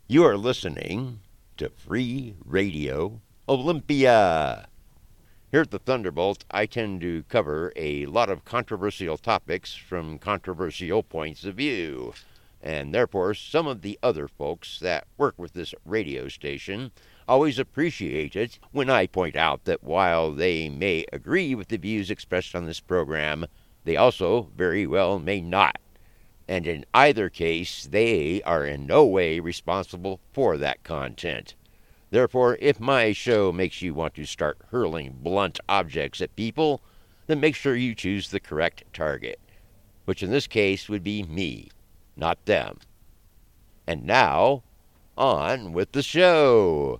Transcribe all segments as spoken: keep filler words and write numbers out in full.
You are listening to Free Radio Olympia. Here at the Thunderbolt, I tend to cover a lot of controversial topics from controversial points of view. And therefore, some of the other folks that work with this radio station always appreciate it when I point out that while they may agree with the views expressed on this program, they also very well may not. And in either case, they are in no way responsible for that content. Therefore, if my show makes you want to start hurling blunt objects at people, then make sure you choose the correct target, which in this case would be me, not them. And now, on with the show.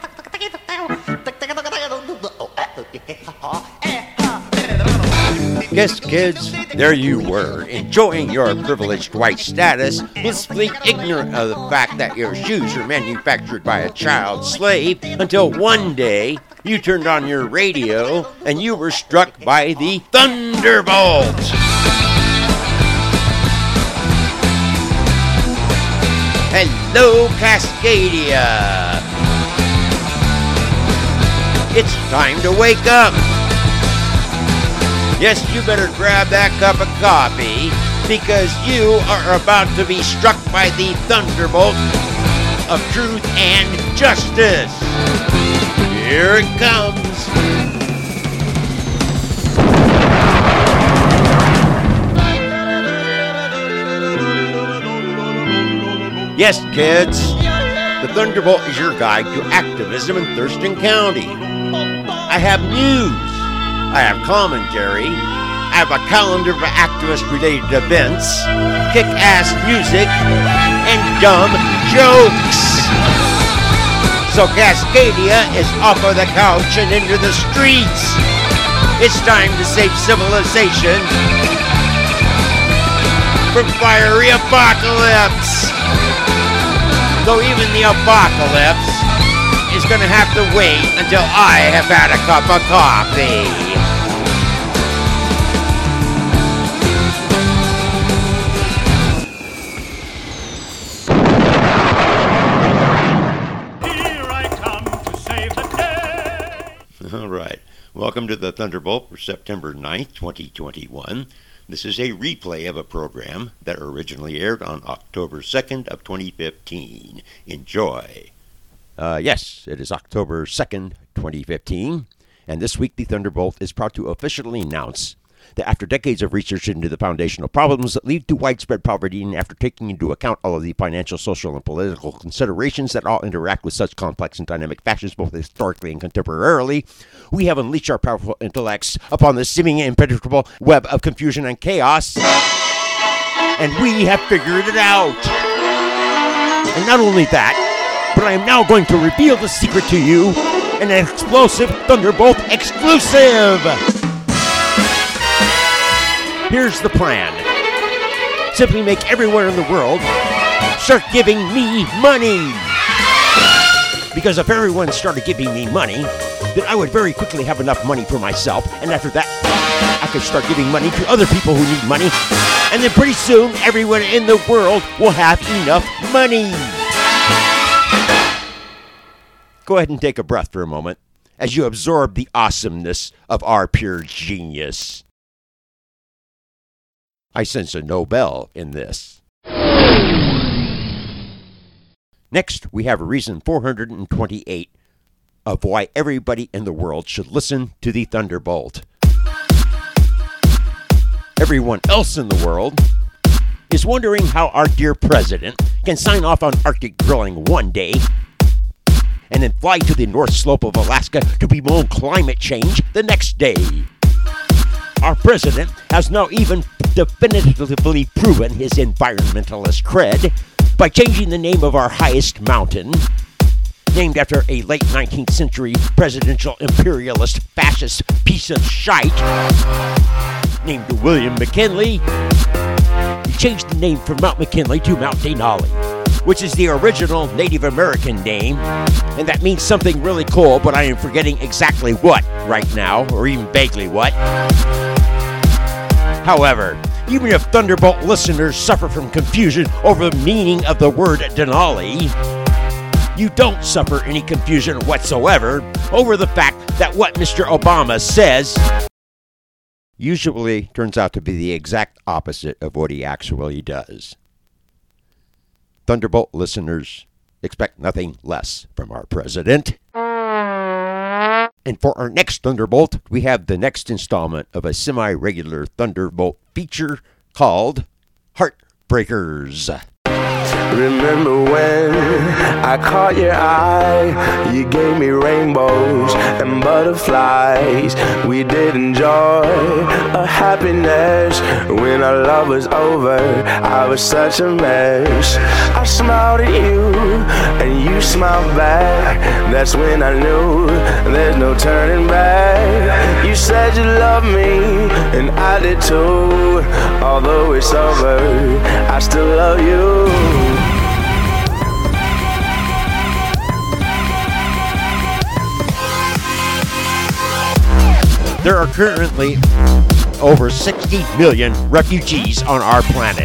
Yes, kids, there you were, enjoying your privileged white status, blissfully ignorant of the fact that your shoes are manufactured by a child slave, until one day you turned on your radio and you were struck by the Thunderbolt. Hello, Cascadia. It's time to wake up. Yes, you better grab that cup of coffee, because you are about to be struck by the thunderbolt of truth and justice. Here it comes. Yes, kids, the Thunderbolt is your guide to activism in Thurston County. I have news. I have commentary, I have a calendar for activist-related events, kick-ass music, and dumb jokes. So Cascadia is off of the couch and into the streets. It's time to save civilization from fiery apocalypse. Though even the apocalypse is going to have to wait until I have had a cup of coffee. All right. Welcome to the Thunderbolt for September ninth, twenty twenty-one. This is a replay of a program that originally aired on October second of twenty fifteen. Enjoy. Uh, yes, it is October second, twenty fifteen, and this week the Thunderbolt is proud to officially announce that after decades of research into the foundational problems that lead to widespread poverty, and after taking into account all of the financial, social, and political considerations that all interact with such complex and dynamic fashions, both historically and contemporarily, we have unleashed our powerful intellects upon the seeming impenetrable web of confusion and chaos, and we have figured it out. And not only that, but I am now going to reveal the secret to you in an explosive Thunderbolt exclusive. Here's the plan. Simply make everyone in the world start giving me money. Because if everyone started giving me money, then I would very quickly have enough money for myself, and after that, I could start giving money to other people who need money, and then pretty soon, everyone in the world will have enough money. Go ahead and take a breath for a moment as you absorb the awesomeness of our pure genius. I sense a Nobel in this. Next, we have reason four hundred twenty-eight of why everybody in the world should listen to the Thunderbolt. Everyone else in the world is wondering how our dear president can sign off on Arctic drilling one day and then fly to the North Slope of Alaska to bemoan climate change the next day. Our president has now even definitively proven his environmentalist cred by changing the name of our highest mountain, named after a late nineteenth century presidential imperialist fascist piece of shite named William McKinley. He changed the name from Mount McKinley to Mount Denali, which is the original Native American name, and that means something really cool, but I am forgetting exactly what right now, or even vaguely what. However, even if Thunderbolt listeners suffer from confusion over the meaning of the word Denali, you don't suffer any confusion whatsoever over the fact that what Mister Obama says usually turns out to be the exact opposite of what he actually does. Thunderbolt listeners, expect nothing less from our president. And for our next Thunderbolt, we have the next installment of a semi-regular Thunderbolt feature called Heartbreakers. Remember when I caught your eye? You gave me rainbows and butterflies. We did enjoy a happiness. When our love was over, I was such a mess. I smiled at you and you smiled back. That's when I knew there's no turning back. You said you loved me and I did too. Although it's over, I still love you. There are currently over sixty million refugees on our planet.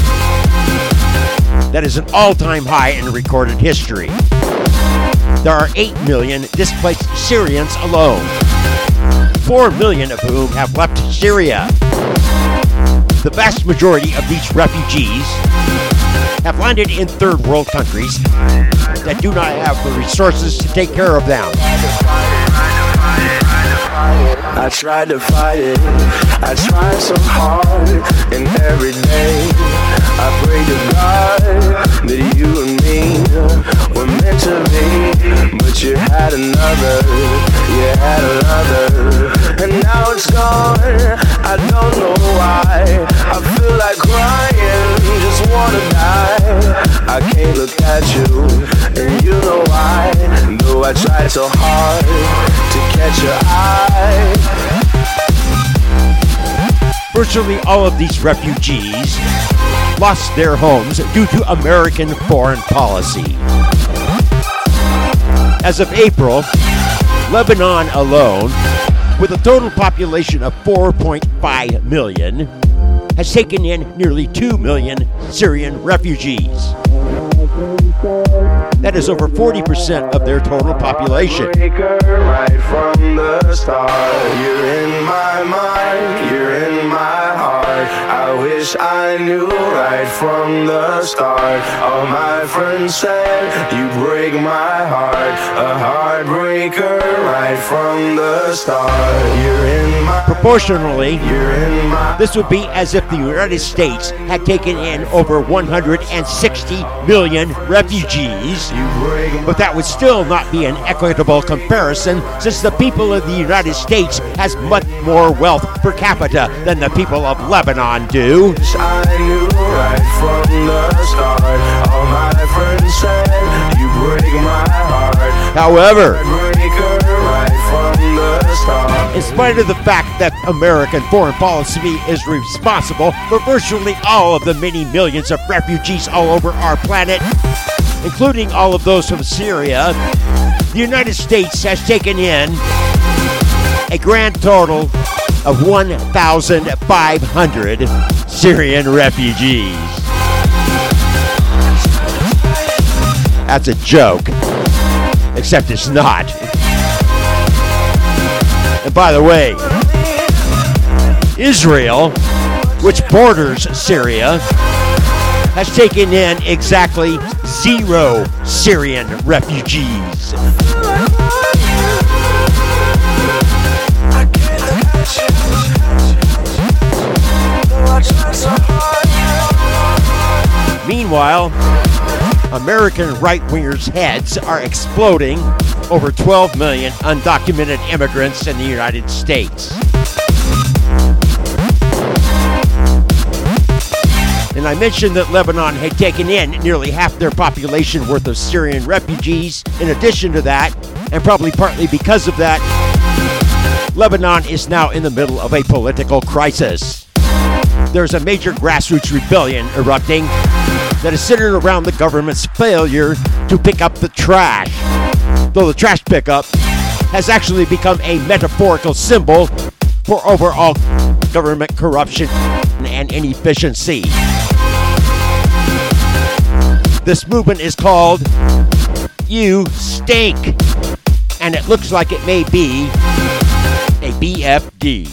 That is an all-time high in recorded history. There are eight million displaced Syrians alone, four million of whom have left Syria. The vast majority of these refugees have landed in third world countries that do not have the resources to take care of them. I tried to fight it, I tried so hard, and every day I pray to God that you and me were meant to be. But you had another, you had another, and now it's gone, I don't know why. I feel like crying, just wanna die. I can't look at you, and you know why. Though I tried so hard to catch your eye. Virtually all of these refugees lost their homes due to American foreign policy. As of April, Lebanon alone, with a total population of four point five million, has taken in nearly two million Syrian refugees. That is over forty percent of their total population. Right from the start, you're in my mind, you're in my heart. I wish I knew right from the start. All my friends said you break my heart, a heartbreaker right from the start. You're in my Proportionally, you're in my this would be as if the United States had taken in over one hundred sixty million refugees. But that would still not be an equitable comparison, since the people of the United States has much more wealth per capita than the people of Lebanon do. I knew right from the start. All my friends said you break my heart. However, Right from the start. in spite of the fact that American foreign policy is responsible for virtually all of the many millions of refugees all over our planet, including all of those from Syria, the United States has taken in a grand total of one thousand five hundred Syrian refugees. That's a joke, except it's not. And by the way, Israel, which borders Syria, has taken in exactly zero Syrian refugees. Meanwhile, American right-wingers' heads are exploding over twelve million undocumented immigrants in the United States. And I mentioned that Lebanon had taken in nearly half their population worth of Syrian refugees. In addition to that, and probably partly because of that, Lebanon is now in the middle of a political crisis. There's a major grassroots rebellion erupting that is centered around the government's failure to pick up the trash. Though the trash pickup has actually become a metaphorical symbol for overall government corruption and inefficiency. This movement is called You Stink. And it looks like it may be a B F D.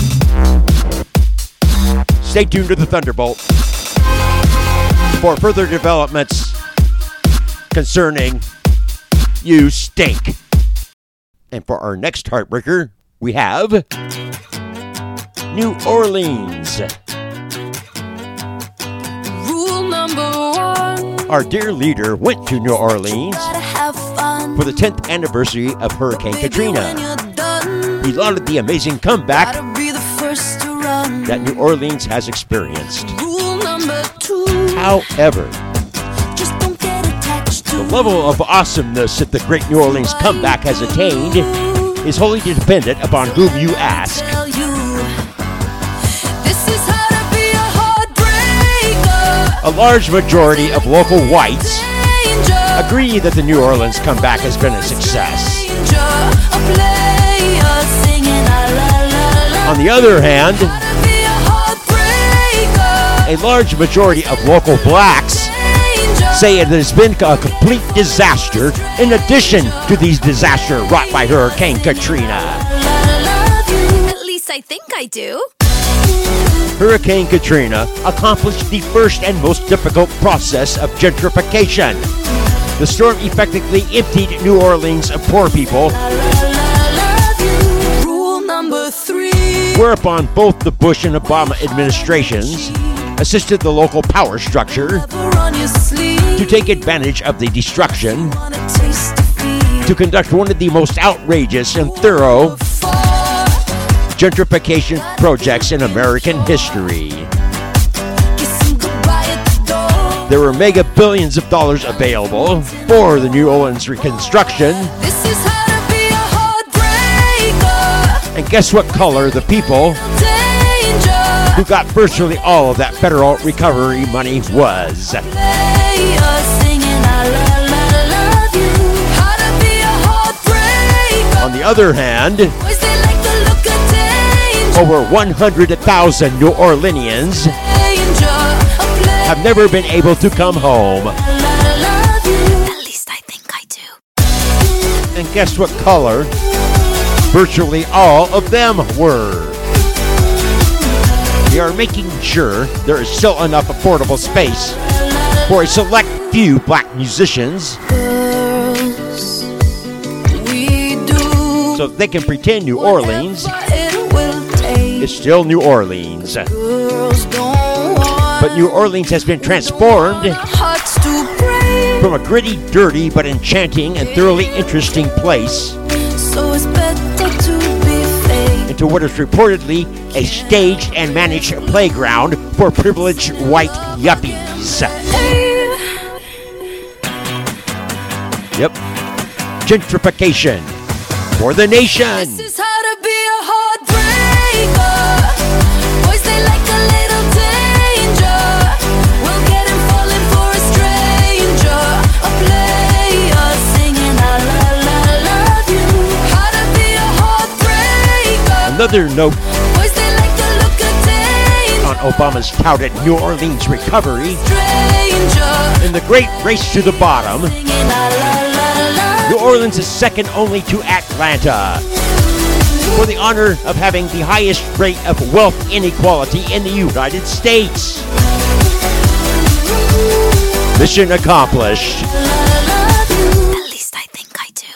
Stay tuned to the Thunderbolt for further developments concerning You Stink. And for our next heartbreaker, we have New Orleans. Rule number one. Our dear leader went to New Orleans for the tenth anniversary of Hurricane Katrina. He lauded the amazing comeback that New Orleans has experienced. Rule number two. However, Just don't get attached to the level of awesomeness that the great New Orleans comeback has attained is wholly dependent upon whom you ask. Tell you, this is how to be a heartbreaker. A large majority of local whites Danger, agree that the New Orleans comeback has been a success. danger, a player singing a la la la. On the other hand, How to be a heartbreaker. a large majority of local blacks Danger, say it has been a complete disaster in addition to these disasters wrought by Hurricane Katrina. at least I think I do. Hurricane Katrina accomplished the first and most difficult process of gentrification. The storm effectively emptied New Orleans of poor people, Rule number three. whereupon both the Bush and Obama administrations assisted the local power structure Never on your sleeve. to take advantage of the destruction Wanna taste defeat. to conduct one of the most outrageous and thorough Four. gentrification projects in American history. Kissing goodbye at the door. There were mega billions of dollars available for the New Orleans reconstruction, This is how to be a heartbreaker. and guess what color the people Danger. who got virtually all of that federal recovery money was. Player singing I la la love you. How to be a heartbreaker. On the other hand, Boys, they like the look of danger. over one hundred thousand New Orleanians Danger. A player have never been able to come home. la la love you. At least I think I do. And guess what color virtually all of them were. They are making sure there is still enough affordable space for a select few black musicians Girls, we do so they can pretend New Orleans whatever it will take. is still New Orleans. Girls don't want But New Orleans has been transformed our hearts to break. from a gritty, dirty, but enchanting and thoroughly interesting place So it's better to be fake. into what is reportedly a staged and managed playground for privileged white yuppies. Hey, Yep. Gentrification for the nation. this is how to be a heartbreaker. Boys, they like a little danger. We'll get him falling for a stranger. A player singing I la la love you. How to be a heartbreaker. Another note Boys, they like the look of danger. on Obama's touted New Orleans recovery. Stranger. In the great race to the bottom, Singing I la la love New Orleans is second only to Atlanta for the honor of having the highest rate of wealth inequality in the United States. Mission accomplished. At least I think I do.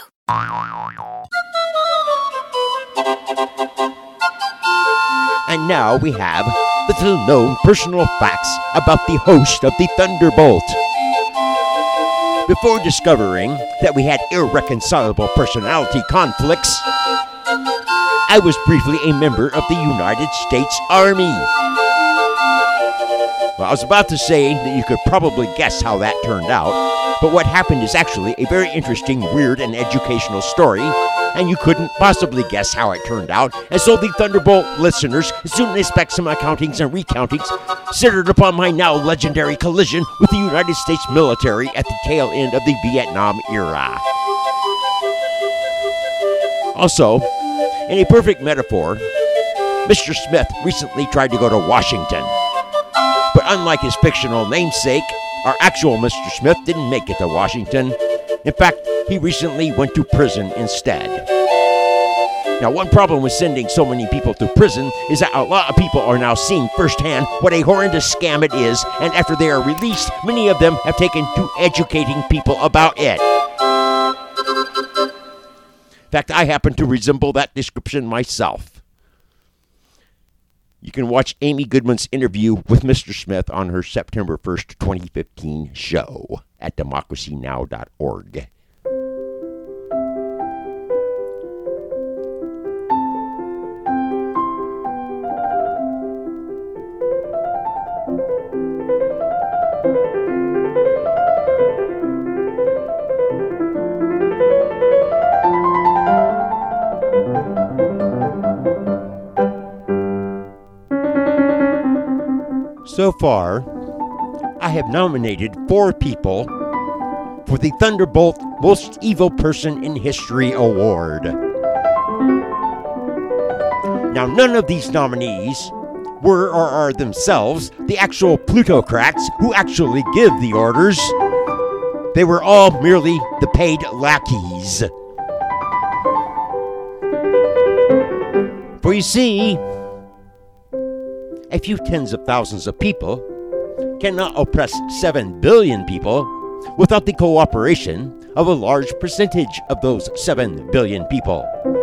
And now we have little known personal facts about the host of the Thunderbolt. Before discovering that we had irreconcilable personality conflicts, I was briefly a member of the United States Army. Well, I was about to say that you could probably guess how that turned out, but what happened is actually a very interesting, weird, and educational story, and you couldn't possibly guess how it turned out, and so the Thunderbolt listeners soon expect some accountings and recountings centered upon my now legendary collision with the United States military at the tail end of the Vietnam era. Also, in a perfect metaphor, Mister Smith recently tried to go to Washington. But unlike his fictional namesake, our actual Mister Smith didn't make it to Washington. In fact, he recently went to prison instead. Now, one problem with sending so many people to prison is that a lot of people are now seeing firsthand what a horrendous scam it is, and after they are released, many of them have taken to educating people about it. In fact, I happen to resemble that description myself. You can watch Amy Goodman's interview with Mister Smith on her September first, twenty fifteen show at democracy now dot org. So far, I have nominated four people for the Thunderbolt Most Evil Person in History Award. Now, none of these nominees were or are themselves the actual plutocrats who actually give the orders. They were all merely the paid lackeys. For you see, a few tens of thousands of people cannot oppress seven billion people without the cooperation of a large percentage of those seven billion people.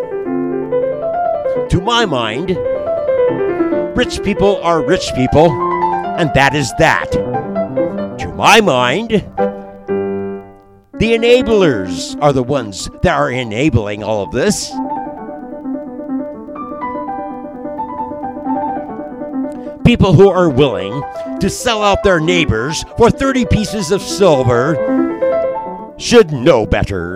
To my mind, rich people are rich people, and that is that. To my mind, the enablers are the ones that are enabling all of this. People who are willing to sell out their neighbors for thirty pieces of silver should know better.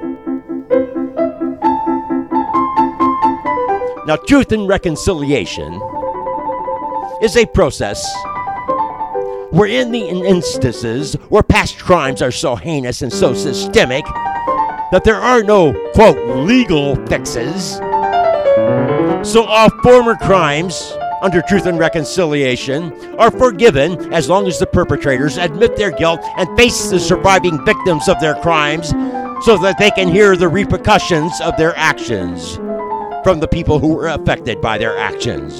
Now, truth and reconciliation is a process where in the instances where past crimes are so heinous and so systemic that there are no, quote, legal fixes, so all former crimes under Truth and Reconciliation are forgiven as long as the perpetrators admit their guilt and face the surviving victims of their crimes so that they can hear the repercussions of their actions from the people who were affected by their actions.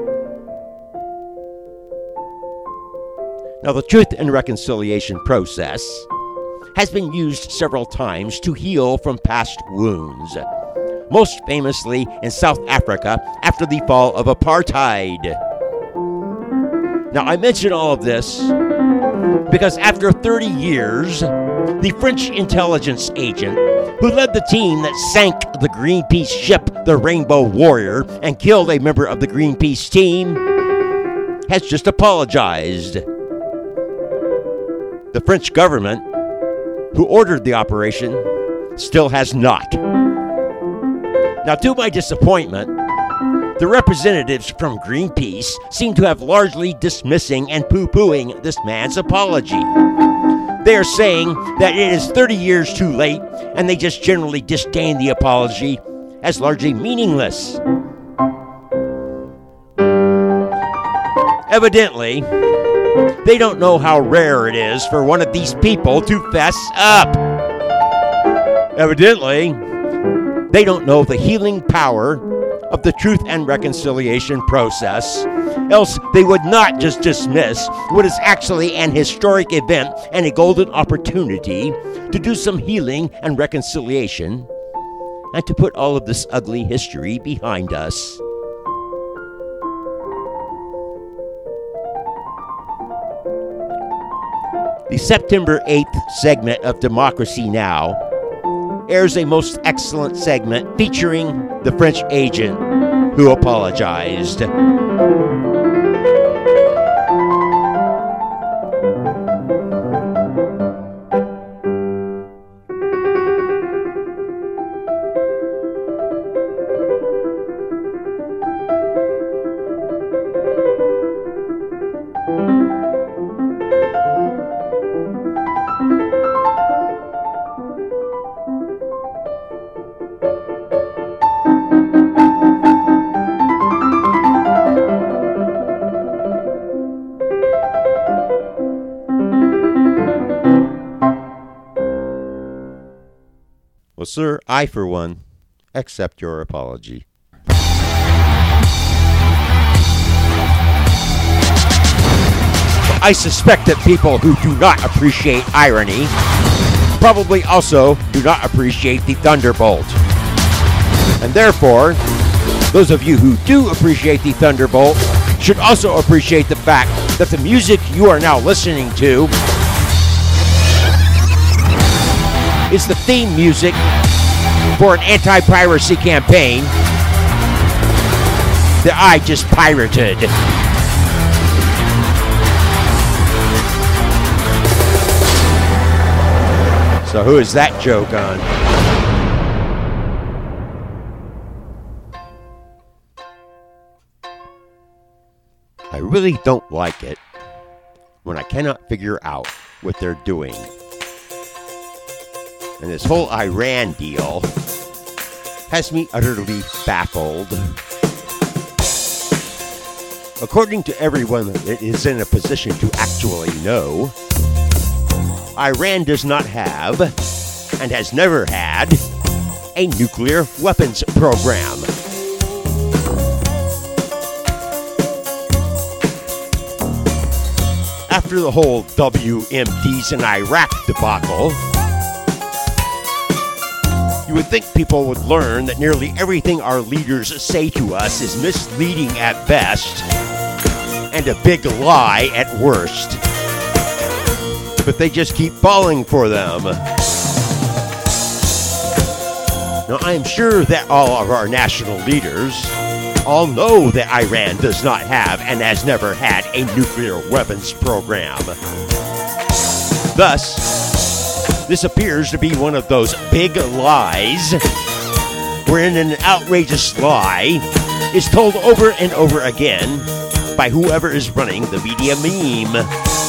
Now, the Truth and Reconciliation process has been used several times to heal from past wounds, most famously in South Africa after the fall of apartheid. Now, I mention all of this because after thirty years, the French intelligence agent who led the team that sank the Greenpeace ship, the Rainbow Warrior, and killed a member of the Greenpeace team, has just apologized. The French government, who ordered the operation, still has not. Now, to my disappointment, the representatives from Greenpeace seem to have largely dismissing and poo-pooing this man's apology. They are saying that it is thirty years too late, and they just generally disdain the apology as largely meaningless. Evidently, they don't know how rare it is for one of these people to fess up. Evidently, they don't know the healing power of the Truth and Reconciliation process, else they would not just dismiss what is actually an historic event and a golden opportunity to do some healing and reconciliation and to put all of this ugly history behind us. The September eighth segment of Democracy Now! Airs a most excellent segment featuring the French agent who apologized. Well, sir, I, for one, accept your apology. I suspect that people who do not appreciate irony probably also do not appreciate the Thunderbolt. And therefore, those of you who do appreciate the Thunderbolt should also appreciate the fact that the music you are now listening to is the theme music for an anti-piracy campaign that I just pirated. So who is that joke on? I really don't like it when I cannot figure out what they're doing. And this whole Iran deal has me utterly baffled. According to everyone that is in a position to actually know, Iran does not have, and has never had, a nuclear weapons program. After the whole W M Ds in Iraq debacle, you would think people would learn that nearly everything our leaders say to us is misleading at best and a big lie at worst. But they just keep falling for them. Now, I am sure that all of our national leaders all know that Iran does not have and has never had a nuclear weapons program. Thus, this appears to be one of those big lies wherein an outrageous lie is told over and over again by whoever is running the media meme.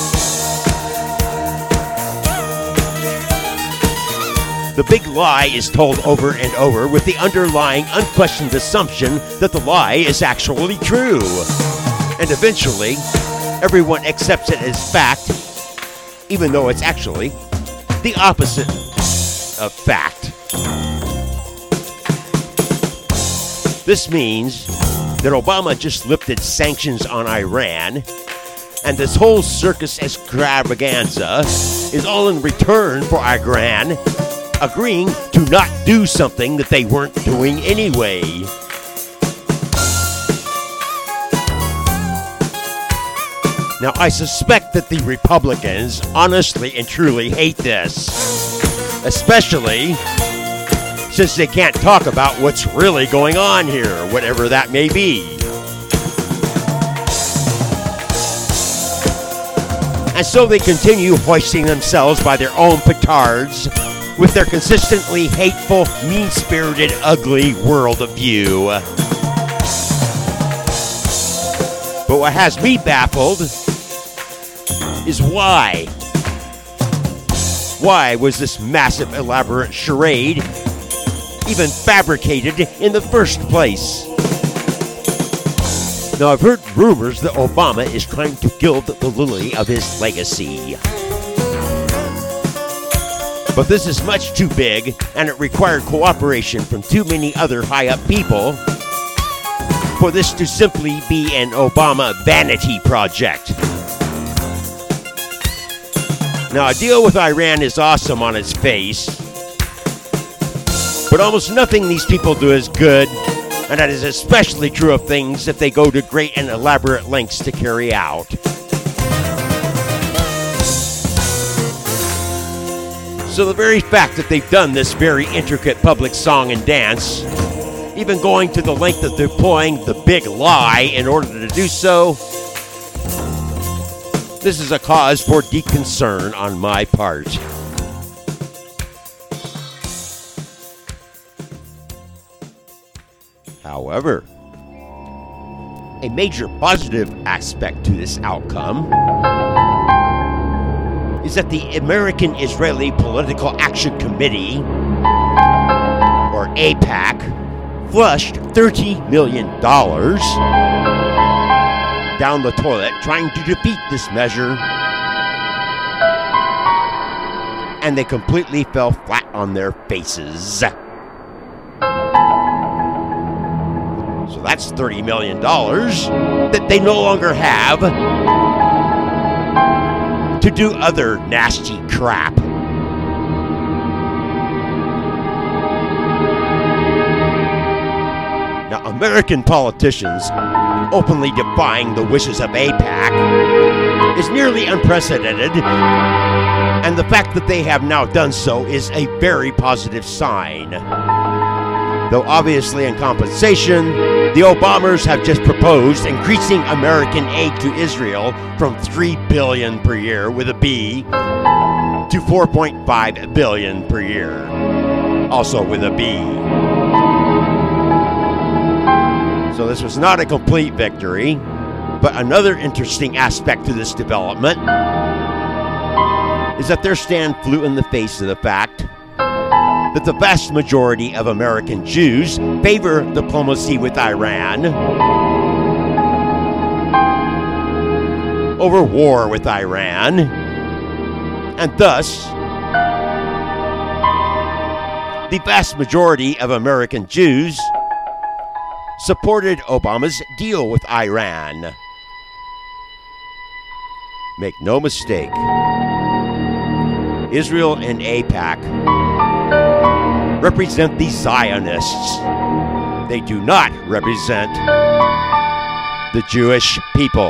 The big lie is told over and over with the underlying unquestioned assumption that the lie is actually true. And eventually, everyone accepts it as fact, even though it's actually the opposite of fact. This means that Obama just lifted sanctions on Iran, and this whole circus extravaganza is all in return for Iran agreeing to not do something that they weren't doing anyway. Now, I suspect that the Republicans honestly and truly hate this, especially since they can't talk about what's really going on here, whatever that may be. And so they continue hoisting themselves by their own petards with their consistently hateful, mean-spirited, ugly worldview. But what has me baffled is why. Why was this massive, elaborate charade even fabricated in the first place? Now, I've heard rumors that Obama is trying to gild the lily of his legacy. But this is much too big, and it required cooperation from too many other high-up people for this to simply be an Obama vanity project. Now, a deal with Iran is awesome on its face, but almost nothing these people do is good, and that is especially true of things that they go to great and elaborate lengths to carry out. So the very fact that they've done this very intricate public song and dance, even going to the length of deploying the big lie in order to do so, this is a cause for deep concern on my part. However, a major positive aspect to this outcome is that the American-Israeli Political Action Committee, or AIPAC, flushed thirty million dollars down the toilet trying to defeat this measure. and they completely fell flat on their faces. So that's thirty million dollars that they no longer have to do other nasty crap. Now, American politicians openly defying the wishes of AIPAC is nearly unprecedented, and the fact that they have now done so is a very positive sign. Though obviously in compensation, the Obamas have just proposed increasing American aid to Israel from three billion dollars per year with a B to four point five billion dollars per year, also with a B. So this was not a complete victory, but another interesting aspect to this development is that their stand flew in the face of the fact that the vast majority of American Jews favor diplomacy with Iran over war with Iran, and thus the vast majority of American Jews supported Obama's deal with Iran. Make no mistake, Israel and AIPAC represent the Zionists. They do not represent the Jewish people.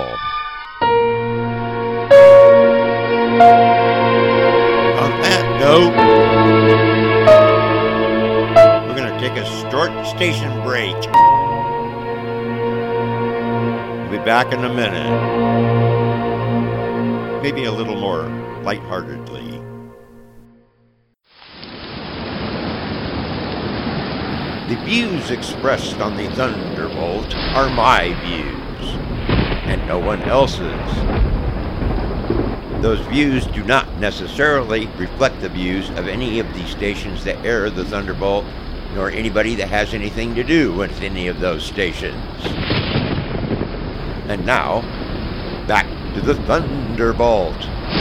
On that note, we're going to take a short station break. We'll be back in a minute. Maybe a little more lightheartedly. The views expressed on the Thunderbolt are my views, and no one else's. Those views do not necessarily reflect the views of any of the stations that air the Thunderbolt, nor anybody that has anything to do with any of those stations. And now, back to the Thunderbolt.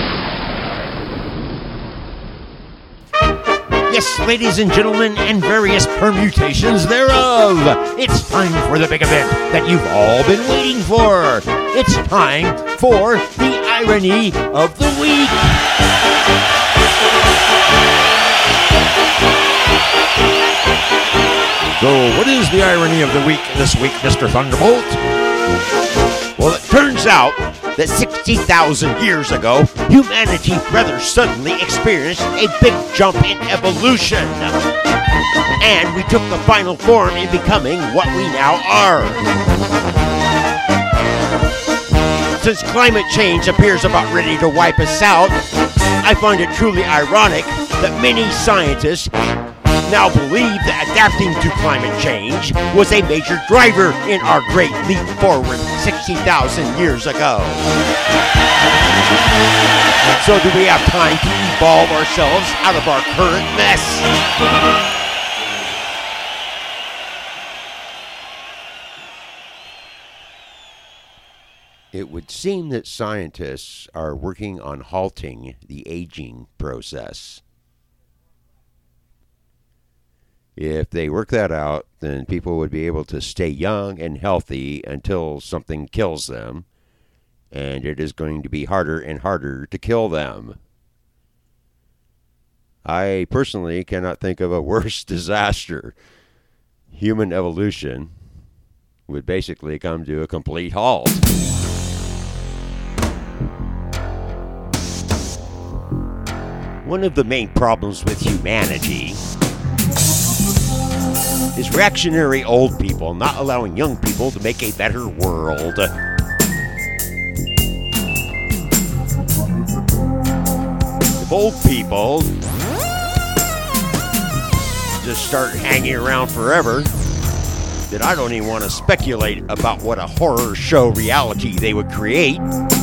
Yes, ladies and gentlemen, and various permutations thereof. It's time for the big event that you've all been waiting for. It's time for the irony of the week. So, what is the irony of the week this week, Mister Thunderbolt? Well, it turns out that sixty thousand years ago, humanity rather suddenly experienced a big jump in evolution. And we took the final form in becoming what we now are. Since climate change appears about ready to wipe us out, I find it truly ironic that many scientists now believe that adapting to climate change was a major driver in our great leap forward sixty thousand years ago. So do we have time to evolve ourselves out of our current mess? It would seem that scientists are working on halting the aging process. If they work that out, then people would be able to stay young and healthy until something kills them, and it is going to be harder and harder to kill them. I personally cannot think of a worse disaster. Human evolution would basically come to a complete halt. One of the main problems with humanity is reactionary old people not allowing young people to make a better world. If old people just start hanging around forever, then I don't even want to speculate about what a horror show reality they would create.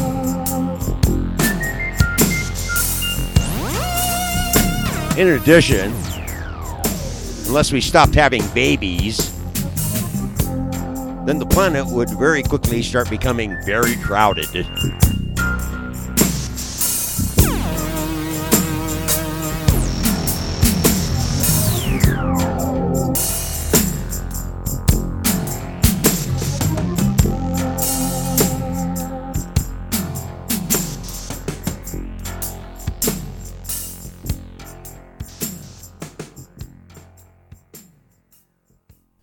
In addition, unless we stopped having babies, then the planet would very quickly start becoming very crowded.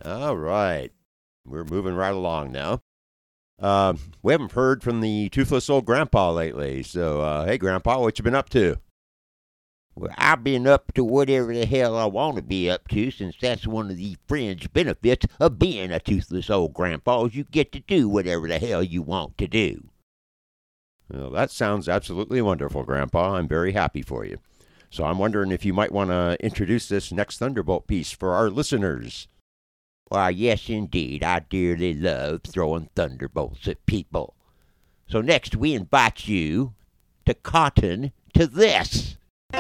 All right. We're moving right along now. Uh, we haven't heard from the toothless old grandpa lately. So, uh, hey, Grandpa, what you been up to? Well, I've been up to whatever the hell I want to be up to, since that's one of the fringe benefits of being a toothless old grandpa, is you get to do whatever the hell you want to do. Well, that sounds absolutely wonderful, Grandpa. I'm very happy for you. So I'm wondering if you might want to introduce this next Thunderbolt piece for our listeners. Why, yes, indeed. I dearly love throwing thunderbolts at people. So next, we invite you to cotton to this.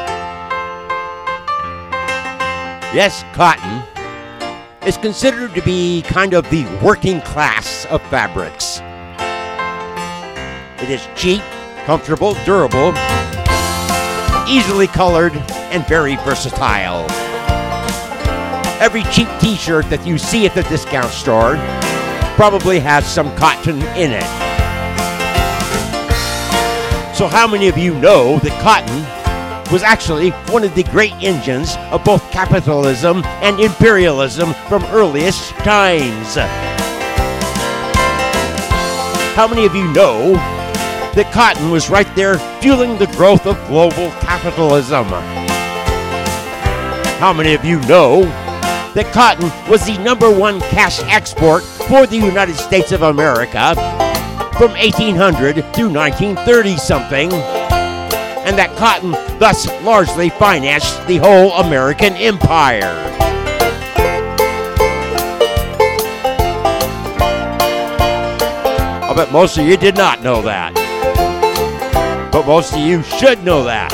Yes, cotton is considered to be kind of the working class of fabrics. It is cheap, comfortable, durable, easily colored, and very versatile. Every cheap t-shirt that you see at the discount store probably has some cotton in it. So how many of you know that cotton was actually one of the great engines of both capitalism and imperialism from earliest times? How many of you know that cotton was right there fueling the growth of global capitalism? How many of you know that cotton was the number one cash export for the United States of America from eighteen hundred through nineteen thirty something? And that cotton thus largely financed the whole American empire. I bet most of you did not know that. But most of you should know that.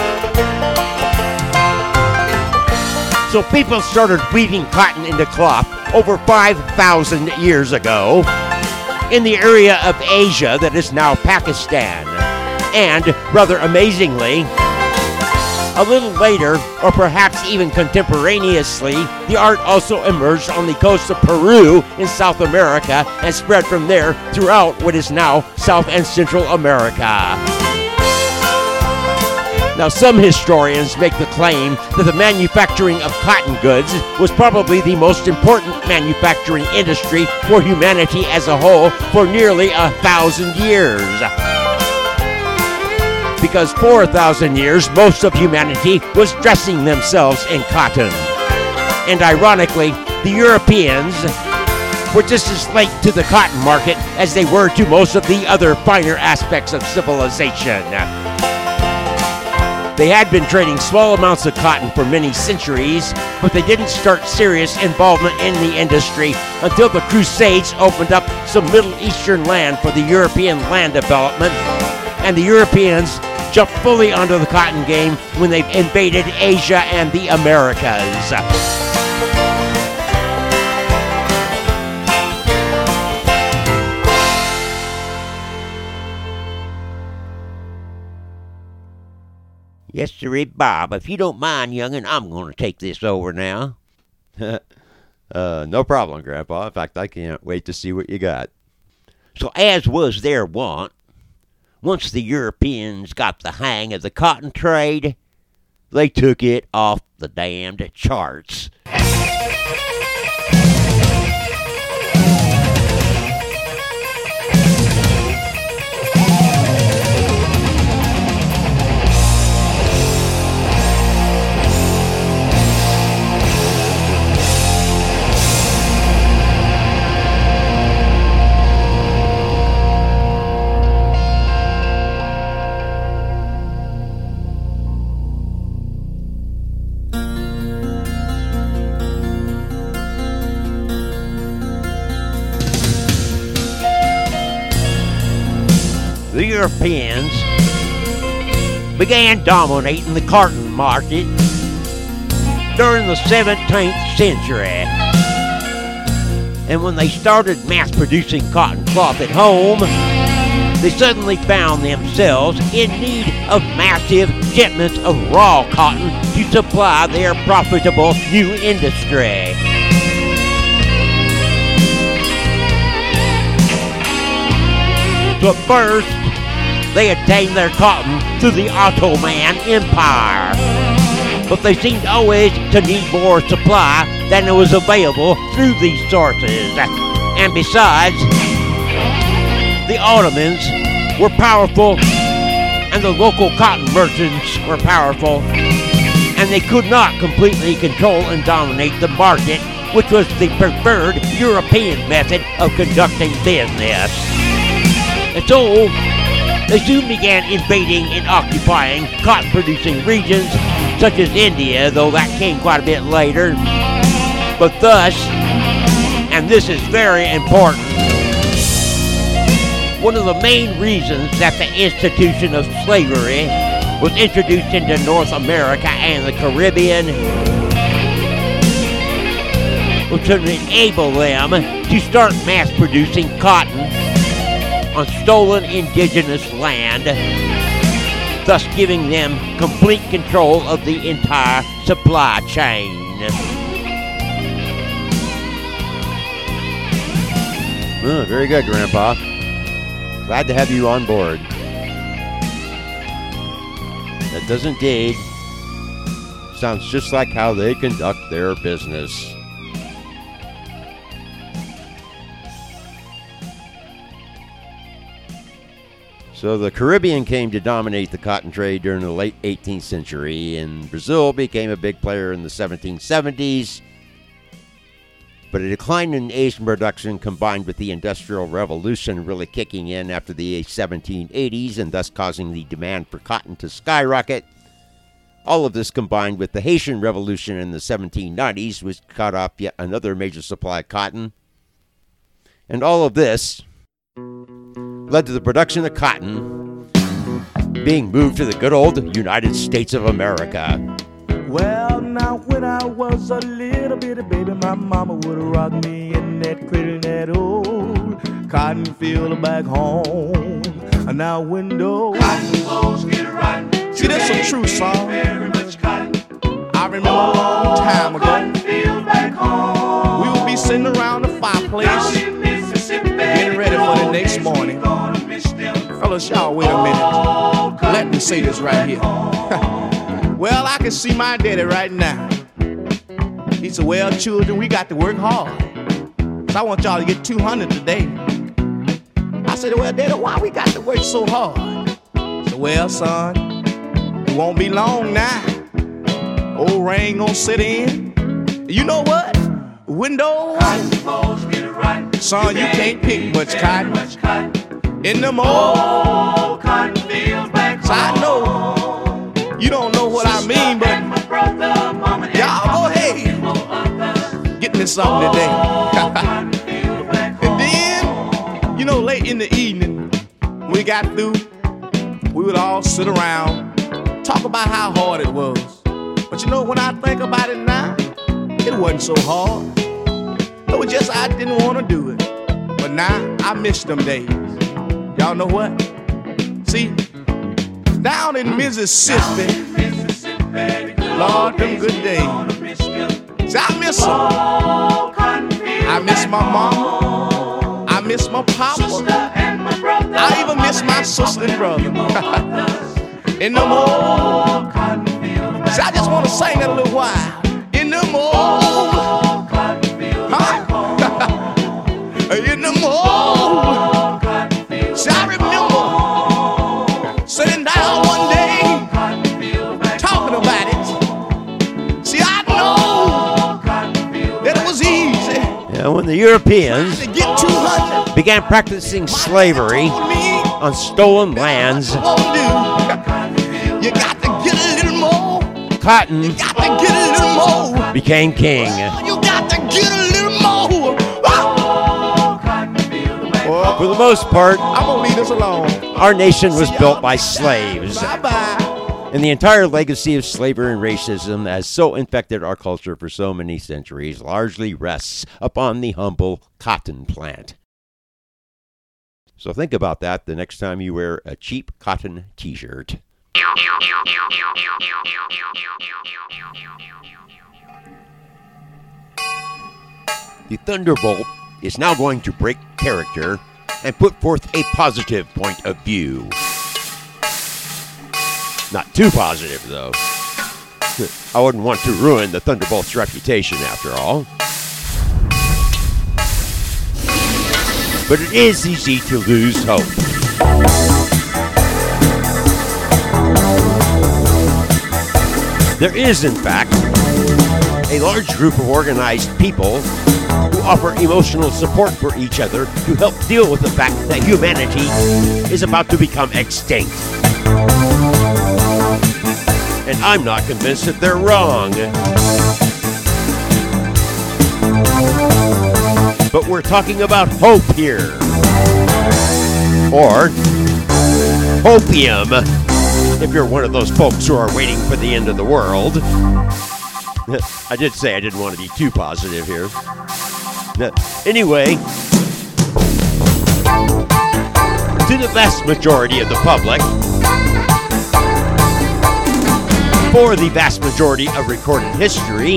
So people started weaving cotton into cloth over five thousand years ago in the area of Asia that is now Pakistan. And, rather amazingly, a little later, or perhaps even contemporaneously, the art also emerged on the coast of Peru in South America and spread from there throughout what is now South and Central America. Now, some historians make the claim that the manufacturing of cotton goods was probably the most important manufacturing industry for humanity as a whole for nearly a thousand years. Because for a thousand years, most of humanity was dressing themselves in cotton. And ironically, the Europeans were just as late to the cotton market as they were to most of the other finer aspects of civilization. They had been trading small amounts of cotton for many centuries, but they didn't start serious involvement in the industry until the Crusades opened up some Middle Eastern land for the European land development, and the Europeans jumped fully onto the cotton game when they invaded Asia and the Americas. Yes, sir, Bob. If you don't mind, young'un, I'm going to take this over now. uh, no problem, Grandpa. In fact, I can't wait to see what you got. So, as was their wont, once the Europeans got the hang of the cotton trade, they took it off the damned charts. The Europeans began dominating the cotton market during the seventeenth century. And when they started mass-producing cotton cloth at home, they suddenly found themselves in need of massive shipments of raw cotton to supply their profitable new industry. So at first, they obtained their cotton through the Ottoman Empire, but they seemed always to need more supply than was available through these sources. And besides, the Ottomans were powerful, and the local cotton merchants were powerful, and they could not completely control and dominate the market, which was the preferred European method of conducting business. And so, they soon began invading and occupying cotton-producing regions such as India, though that came quite a bit later. But thus, and this is very important, one of the main reasons that the institution of slavery was introduced into North America and the Caribbean was to enable them to start mass-producing cotton on stolen indigenous land, thus giving them complete control of the entire supply chain. Oh, very good, Grandpa. Glad to have you on board. That does indeed. Sounds just like how they conduct their business. So the Caribbean came to dominate the cotton trade during the late eighteenth century, and Brazil became a big player in the seventeen seventies. But a decline in Asian production combined with the Industrial Revolution really kicking in after the seventeen eighties and thus causing the demand for cotton to skyrocket. All of this combined with the Haitian Revolution in the seventeen nineties, which cut off yet another major supply of cotton. And all of this led to the production of cotton being moved to the good old United States of America. Well, now when I was a little bitty baby, my mama would rock me in that cradle in that old cotton field back home. And now windows, cotton clothes get rotten. See, that's some true song. Very much cotton. I remember a long time ago. Cotton field back home. We would be sitting around the fireplace, getting ready for the next morning. Fellas, y'all wait a minute. Let me say this right here. Well, I can see my daddy right now. He said, well, children, we got to work hard. So I want y'all to get two hundred today. I said, well, daddy, why we got to work so hard? He said, well, son, it won't be long now. Old rain gonna set in. You know what? Windows. Son, you can't pick much cotton in them old cotton fields back home. So I know you don't know what I mean, but y'all go ahead. Get me something today. And then, you know, late in the evening, when we got through, we would all sit around, talk about how hard it was. But you know, when I think about it now, it wasn't so hard. It was just I didn't want to do it. But now, I miss them days. Y'all know what? See, down in Mississippi, Lord, them good days. See, I miss them. I miss my mama. I miss my papa. I even miss my sister and brother. In them old cotton fields. See, I just want to sing that a little while. In them old cotton fields. Huh? In them old cotton fields. See, I remember sitting down one day, talking about it. See, I know that it was easy. Yeah, when the Europeans To get two hundred, began practicing slavery on stolen lands, you got to get a little more. cotton You got to get a little more. became king. You got to get a little more. Oh, For the most part, I'm gonna leave this alone. our nation was built by slaves. Bye bye. And the entire legacy of slavery and racism that has so infected our culture for so many centuries largely rests upon the humble cotton plant. So think about that the next time you wear a cheap cotton t-shirt. The Thunderbolt is now going to break character and put forth a positive point of view. Not too positive, though. I wouldn't want to ruin the Thunderbolt's reputation after all. But it is easy to lose hope. There is, in fact, a large group of organized people who offer emotional support for each other to help deal with the fact that humanity is about to become extinct. And I'm not convinced that they're wrong. But we're talking about hope here. Or hopium, if you're one of those folks who are waiting for the end of the world. I did say I didn't want to be too positive here. Anyway, to the vast majority of the public, for the vast majority of recorded history,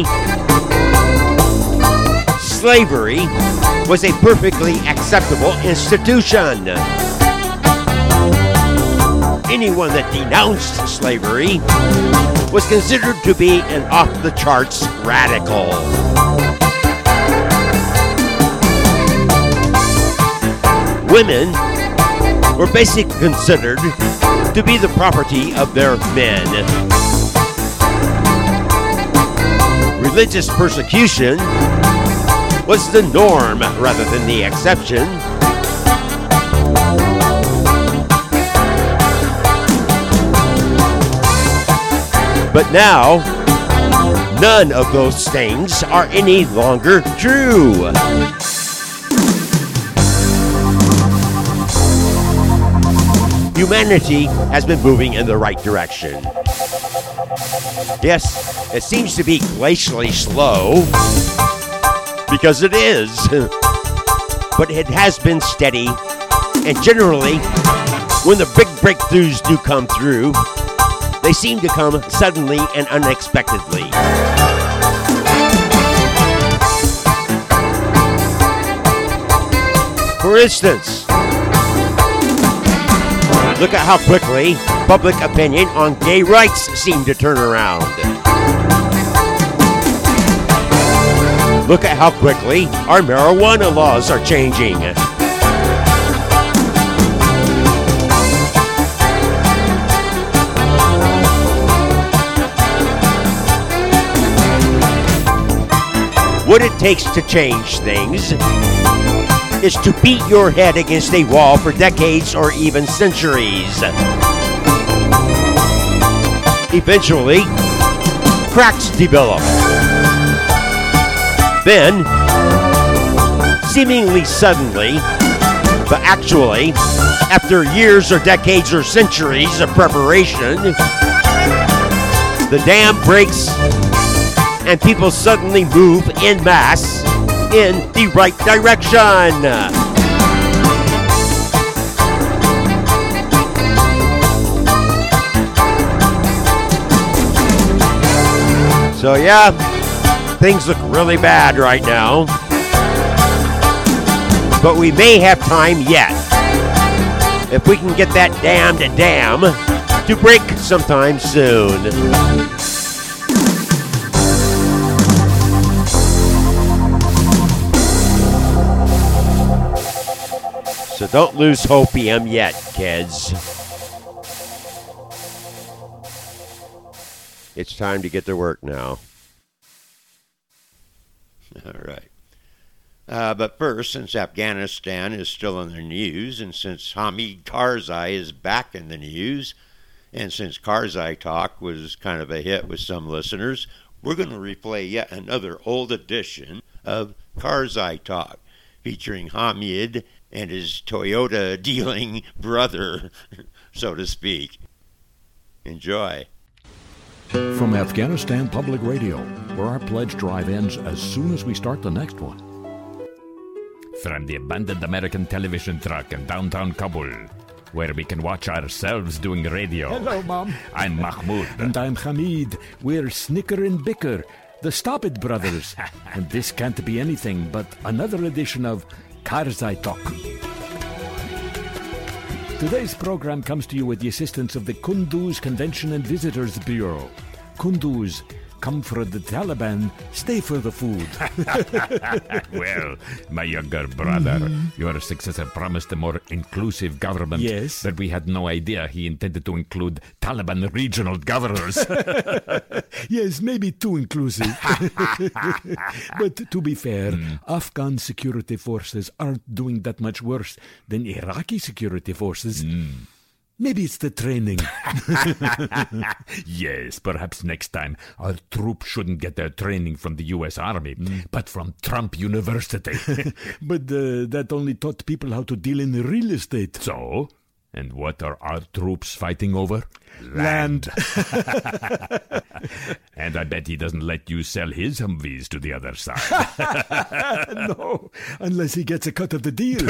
slavery was a perfectly acceptable institution. Anyone that denounced slavery was considered to be an off-the-charts radical. Women were basically considered to be the property of their men. Religious persecution was the norm rather than the exception. But now, none of those things are any longer true. Humanity has been moving in the right direction. Yes, it seems to be glacially slow, because it is. But it has been steady, and generally, when the big breakthroughs do come through, they seem to come suddenly and unexpectedly. For instance, look at how quickly public opinion on gay rights seemed to turn around. Look at how quickly our marijuana laws are changing. What it takes to change things is to beat your head against a wall for decades or even centuries. Eventually, cracks develop. Then, seemingly suddenly, but actually, after years or decades or centuries of preparation, the dam breaks and people suddenly move en masse in the right direction. So yeah, things look really bad right now. But we may have time yet. If we can get that damned dam to break sometime soon. So don't lose hopium yet, kids. It's time to get to work now. All right. Uh, but first, since Afghanistan is still in the news, and since Hamid Karzai is back in the news, and since Karzai Talk was kind of a hit with some listeners, we're going to replay yet another old edition of Karzai Talk, featuring Hamid and his Toyota dealing brother, so to speak. Enjoy. From Afghanistan Public Radio, where our pledge drive ends as soon as we start the next one. From the abandoned American television truck in downtown Kabul, where we can watch ourselves doing radio. Hello, Mom. I'm Mahmoud. And I'm Hamid. We're Snicker and Bicker, the Stop It Brothers. And this can't be anything but another edition of Karzai Talk. Today's program comes to you with the assistance of the Kunduz Convention and Visitors Bureau. Kunduz. Come for the Taliban, stay for the food. Well, my younger brother, Mm-hmm. your successor promised a more inclusive government. Yes. But we had no idea he intended to include Taliban regional governors. Yes, maybe too inclusive. But to be fair, Afghan security forces aren't doing that much worse than Iraqi security forces. Maybe it's the training. Yes, perhaps next time our troops shouldn't get their training from the U S Army, but from Trump University. But uh, that only taught people how to deal in real estate. So, and what are our troops fighting over? Land. And I bet he doesn't let you sell his Humvees to the other side. No, unless he gets a cut of the deal.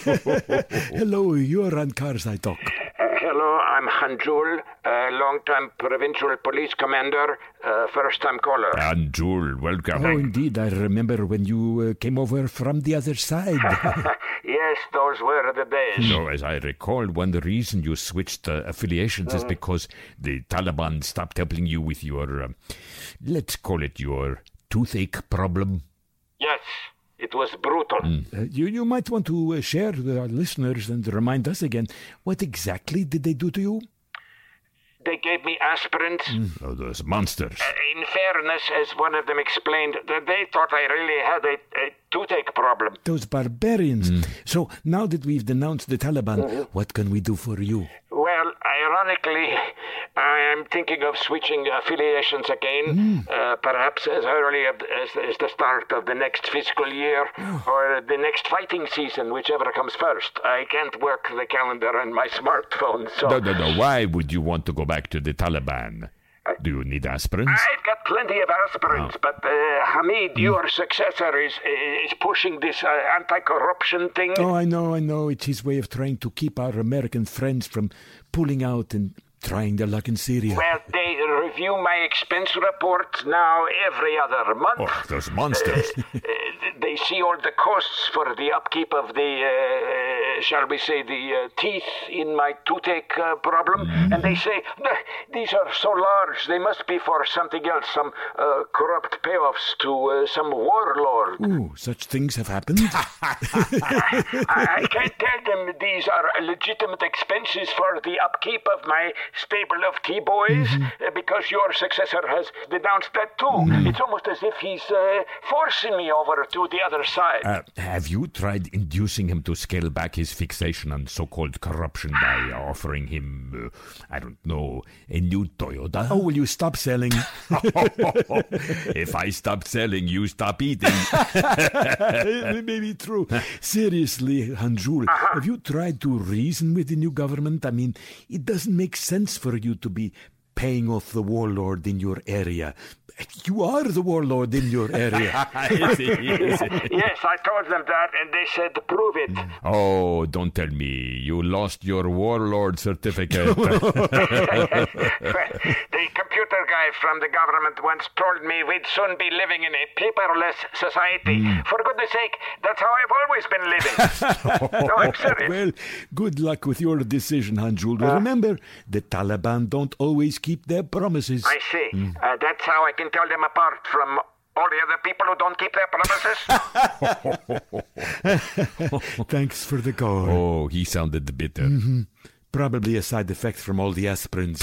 Hello, you're on Cars I Talk. Uh, hello, I'm Hanjul, uh, long-time provincial police commander, uh, first-time caller. And Jewel, welcome. Oh, indeed, I remember when you uh, came over from the other side. Yes, those were the days. So, as I recall, one reason you switched uh, affiliations is because the Taliban stopped helping you with your, um, let's call it your toothache problem. Yes, it was brutal. Uh, you, you might want to uh, share with our listeners and remind us again, what exactly did they do to you? They gave me aspirins. Oh, those monsters. Uh, in fairness, as one of them explained, that they thought I really had a, a toothache problem. Those barbarians. So now that we've denounced the Taliban, what can we do for you? Well, ironically, I am thinking of switching affiliations again, uh, perhaps as early as, as the start of the next fiscal year or the next fighting season, whichever comes first. I can't work the calendar on my smartphone, so... No, no, no. Why would you want to go back to the Taliban? Do you need aspirins? I've got plenty of aspirins, but uh, Hamid, your successor, is is pushing this uh, anti-corruption thing. Oh, I know, I know. It's his way of trying to keep our American friends from pulling out and trying their luck in Syria. Well, they review my expense reports now every other month. Oh, those monsters. Uh, they see all the costs for the upkeep of the, uh, shall we say, the uh, teeth in my toothache uh, problem. Mm-hmm. And they say, these are so large, they must be for something else, some uh, corrupt payoffs to uh, some warlord. Ooh, such things have happened? I, I can't tell them these are legitimate expenses for the upkeep of my stable of T-boys, Mm-hmm. uh, because your successor has denounced that too. It's almost as if he's uh, forcing me over to the other side. Uh, have you tried inducing him to scale back his fixation on so-called corruption by offering him, uh, I don't know, a new Toyota? Oh, will you stop selling? If I stop selling, you stop eating. It may be true. Seriously, Hanjul, have you tried to reason with the new government? I mean, it doesn't make sense for you to be paying off the warlord in your area. You are the warlord in your area. Easy, easy. Yes, I told them that, and they said, prove it. Oh, don't tell me. You lost your warlord certificate. The computer guy from the government once told me we'd soon be living in a paperless society. For goodness sake, that's how I've always been living. No, I'm serious. Well, good luck with your decision, Hanjul. Remember, the Taliban don't always keep their promises. I see. Uh, that's how I can tell them apart from all the other people who don't keep their promises. Thanks for the call. Oh, he sounded bitter. Probably a side effect from all the aspirins.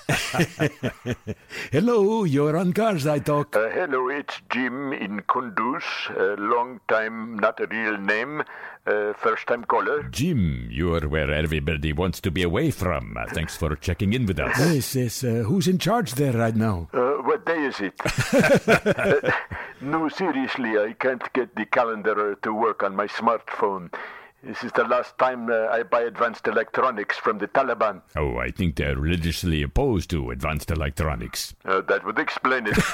Hello, you're on Cars I Talk. Uh, hello, it's Jim in Kunduz. Uh, long time, not a real name. Uh, first time caller. Jim, you're where everybody wants to be away from. Uh, thanks for checking in with us. Yes, yes. Uh, who's in charge there right now? Uh, what day is it? uh, no, seriously, I can't get the calendar to work on my smartphone. This is the last time uh, I buy advanced electronics from the Taliban. Oh, I think they're religiously opposed to advanced electronics. Uh, that would explain it.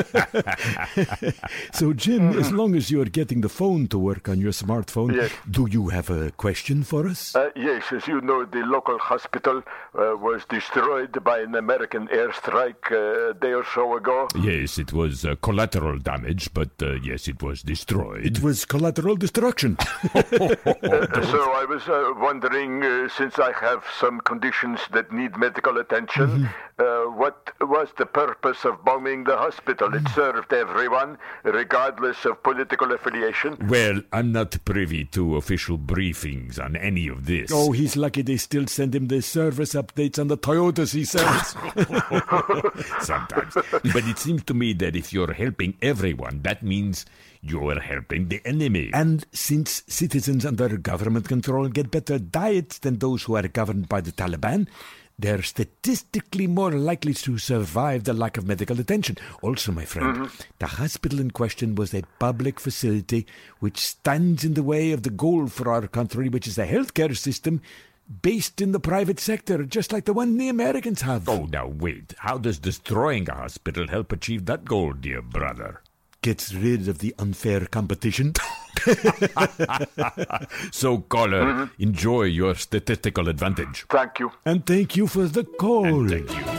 So, Jim, as long as you're getting the phone to work on your smartphone, Yes. do you have a question for us? Uh, yes, as you know, the local hospital uh, was destroyed by an American airstrike uh, a day or so ago. Yes, it was uh, collateral damage, but uh, yes, it was destroyed. It was collateral destruction. Uh, Uh, so I was uh, wondering, uh, since I have some conditions that need medical attention, uh, what was the purpose of bombing the hospital? It served everyone, regardless of political affiliation. Well, I'm not privy to official briefings on any of this. Oh, he's lucky they still send him the service updates on the Toyotas he sells. Sometimes. But it seems to me that if you're helping everyone, that means you're helping the enemy. And since citizens under government control get better diets than those who are governed by the Taliban, they're statistically more likely to survive the lack of medical attention. Also, my friend, mm-hmm. the hospital in question was a public facility which stands in the way of the goal for our country, which is a healthcare system based in the private sector, just like the one the Americans have. Oh, now wait. How does destroying a hospital help achieve that goal, dear brother? Gets rid of the unfair competition. So, caller, mm-hmm. enjoy your statistical advantage. Thank you. And thank you for the call. And thank you.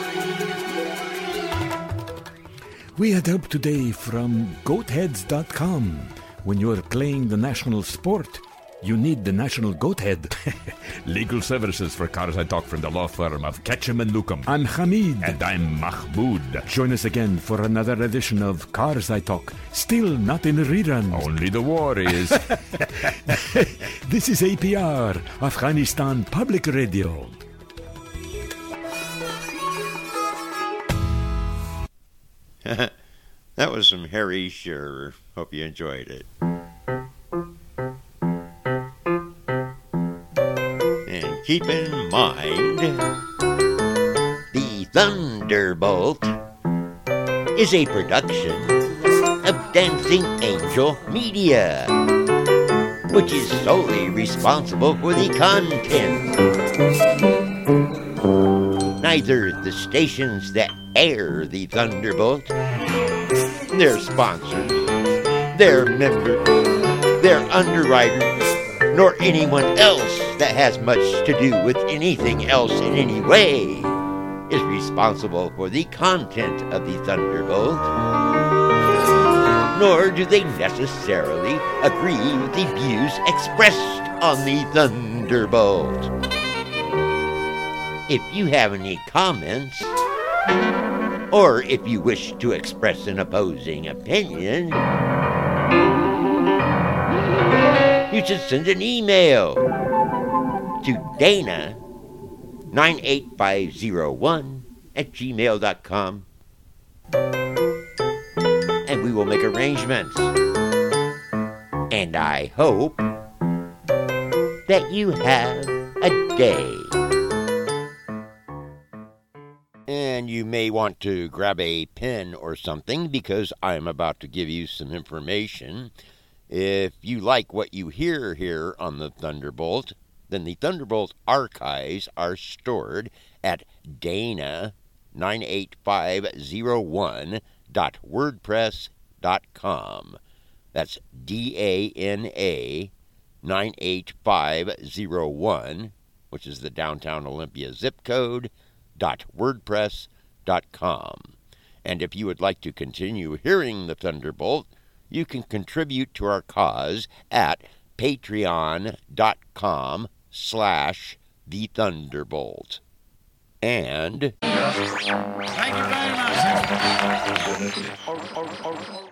We had help today from goat heads dot com. When you're playing the national sport, you need the national goat head. Legal services for Cars I Talk from the law firm of Ketchum and Newcomb. I'm Hamid. And I'm Mahmoud. Join us again for another edition of Cars I Talk. Still not in reruns. Only the war is. This is A P R, Afghanistan Public Radio. That was some Harry Shearer. Hope you enjoyed it. Keep in mind, the Thunderbolt is a production of Dancing Angel Media, which is solely responsible for the content. Neither the stations that air the Thunderbolt, their sponsors, their members, their underwriters, nor anyone else that has much to do with anything else in any way is responsible for the content of the Thunderbolt, nor do they necessarily agree with the views expressed on the Thunderbolt. If you have any comments, or if you wish to express an opposing opinion, you should send an email to Dana nine eight five zero one at gmail dot com, and we will make arrangements. And I hope that you have a day. And you may want to grab a pen or something, because I'm about to give you some information. If you like what you hear here on the Thunderbolt, then the Thunderbolt archives are stored at Dana nine eight five zero one dot wordpress dot com. That's D A N A nine eight five zero one, which is the downtown Olympia zip code, dot wordpress dot com. And if you would like to continue hearing the Thunderbolt, you can contribute to our cause at patreon.com slash the Thunderbolt. And... Thank you very much.